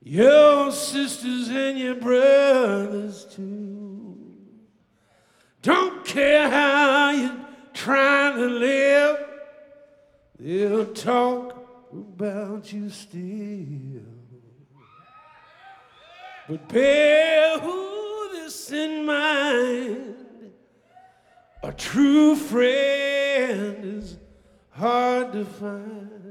your sisters and your brothers too. Don't care how you're trying to live, they'll talk about you still. But bear who this in mind, a true friend is hard to find.